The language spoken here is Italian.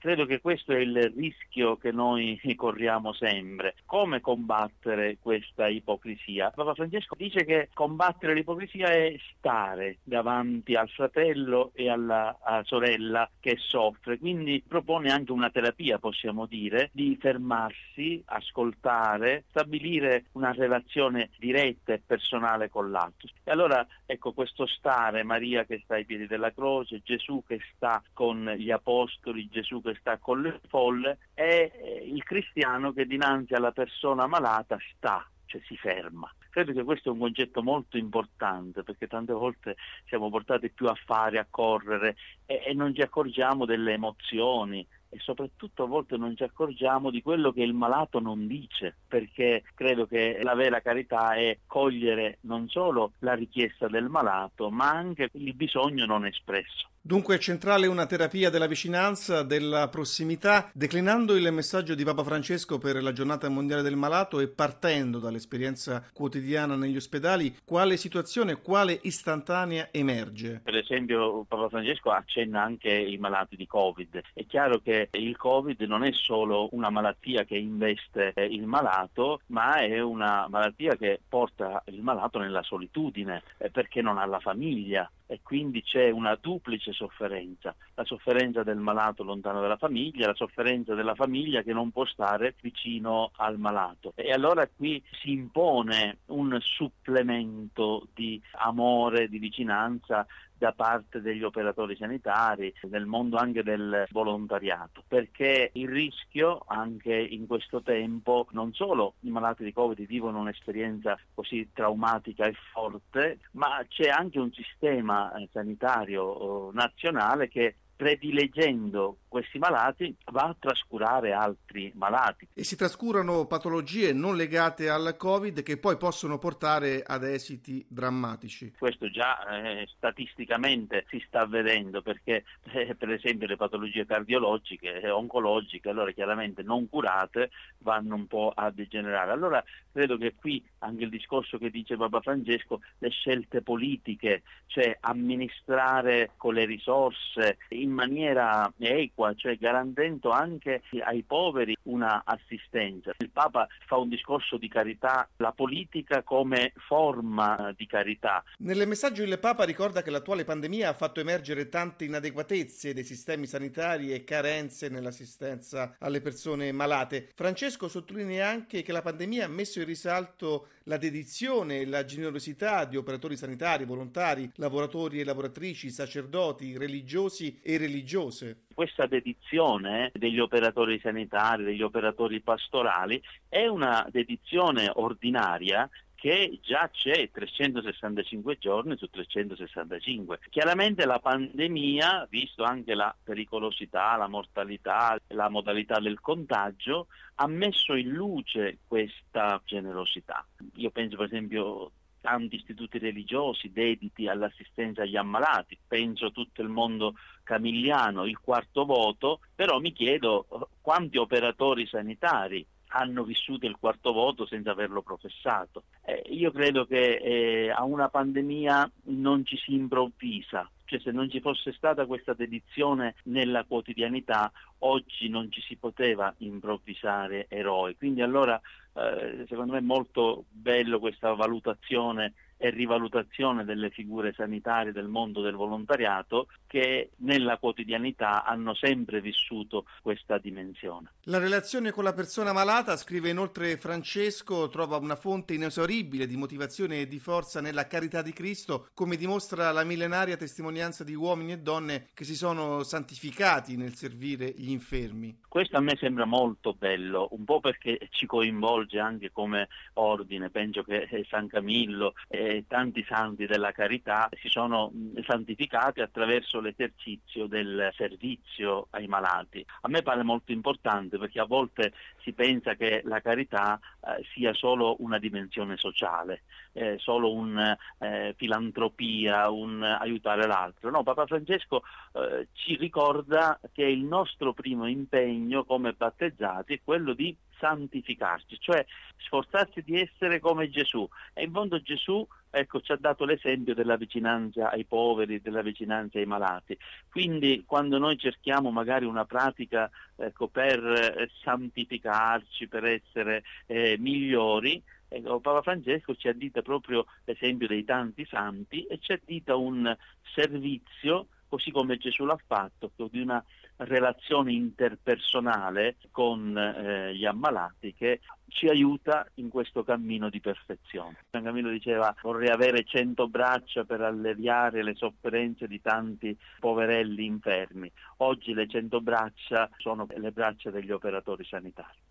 Credo che questo è il rischio che noi corriamo sempre. Come combattere questa ipocrisia? Papa Francesco dice che combattere l'ipocrisia è stare davanti al fratello e alla sorella che soffre, quindi propone anche una terapia, possiamo dire, di fermarsi, ascoltare, stabilire una relazione diretta e personale con l'altro. E allora ecco, questo stare, Maria che sta ai piedi della croce, Gesù che sta con gli apostoli, Gesù che sta con le folle, è il cristiano che dinanzi alla persona malata sta, cioè si ferma. Credo che questo è un concetto molto importante, perché tante volte siamo portati più a fare, a correre e non ci accorgiamo delle emozioni e soprattutto a volte non ci accorgiamo di quello che il malato non dice, perché credo che la vera carità è cogliere non solo la richiesta del malato, ma anche il bisogno non espresso. Dunque è centrale una terapia della vicinanza, della prossimità, declinando il messaggio di Papa Francesco per la giornata mondiale del malato e partendo dall'esperienza quotidiana negli ospedali, quale situazione, quale istantanea emerge? Per esempio Papa Francesco accenna anche i malati di Covid. È chiaro che il Covid non è solo una malattia che investe il malato, ma è una malattia che porta il malato nella solitudine, perché non ha la famiglia. E quindi c'è una duplice sofferenza, la sofferenza del malato lontano dalla famiglia, la sofferenza della famiglia che non può stare vicino al malato. E allora qui si impone un supplemento di amore, di vicinanza da parte degli operatori sanitari, del mondo anche del volontariato, perché il rischio anche in questo tempo, non solo i malati di Covid vivono un'esperienza così traumatica e forte, ma c'è anche un sistema sanitario nazionale che, predileggendo questi malati, va a trascurare altri malati. E si trascurano patologie non legate al Covid che poi possono portare ad esiti drammatici. Questo già statisticamente si sta vedendo, perché per esempio le patologie cardiologiche e oncologiche, allora chiaramente non curate, vanno un po' a degenerare. Allora credo che qui anche il discorso che dice Papa Francesco, le scelte politiche, cioè amministrare con le risorse in maniera equa, cioè garantendo anche ai poveri una assistenza. Il Papa fa un discorso di carità, la politica come forma di carità. Nel messaggio il Papa ricorda che l'attuale pandemia ha fatto emergere tante inadeguatezze dei sistemi sanitari e carenze nell'assistenza alle persone malate. Francesco sottolinea anche che la pandemia ha messo in risalto la dedizione e la generosità di operatori sanitari, volontari, lavoratori e lavoratrici, sacerdoti, religiosi e religiose. Questa dedizione degli operatori sanitari, degli operatori pastorali, è una dedizione ordinaria che già c'è 365 giorni su 365. Chiaramente la pandemia, visto anche la pericolosità, la mortalità, la modalità del contagio, ha messo in luce questa generosità. Io penso per esempio tanti istituti religiosi dediti all'assistenza agli ammalati, penso tutto il mondo camilliano, il quarto voto, però mi chiedo quanti operatori sanitari hanno vissuto il quarto voto senza averlo professato. Io credo che a una pandemia non ci si improvvisa, cioè se non ci fosse stata questa dedizione nella quotidianità, oggi non ci si poteva improvvisare eroi. Quindi allora secondo me è molto bello questa valutazione e rivalutazione delle figure sanitarie del mondo del volontariato che nella quotidianità hanno sempre vissuto questa dimensione. La relazione con la persona malata, scrive inoltre Francesco, trova una fonte inesauribile di motivazione e di forza nella carità di Cristo, come dimostra la millenaria testimonianza di uomini e donne che si sono santificati nel servire gli infermi. Questo a me sembra molto bello, un po' perché ci coinvolge anche come ordine. Penso che San Camillo e tanti santi della carità si sono santificati attraverso l'esercizio del servizio ai malati. A me pare molto importante, perché a volte si pensa che la carità sia solo una dimensione sociale, solo un filantropia, un aiutare l'altro. No, Papa Francesco ci ricorda che il nostro primo impegno come battezzati è quello di santificarci, cioè sforzarsi di essere come Gesù. E in fondo Gesù ecco, ci ha dato l'esempio della vicinanza ai poveri, della vicinanza ai malati. Quindi quando noi cerchiamo magari una pratica, ecco, per santificarci, per essere migliori, ecco, Papa Francesco ci addita proprio l'esempio dei tanti santi e ci addita un servizio, così come Gesù l'ha fatto, di una relazione interpersonale con gli ammalati che ci aiuta in questo cammino di perfezione. San Camillo diceva: vorrei avere 100 braccia per alleviare le sofferenze di tanti poverelli infermi. Oggi le 100 braccia sono le braccia degli operatori sanitari.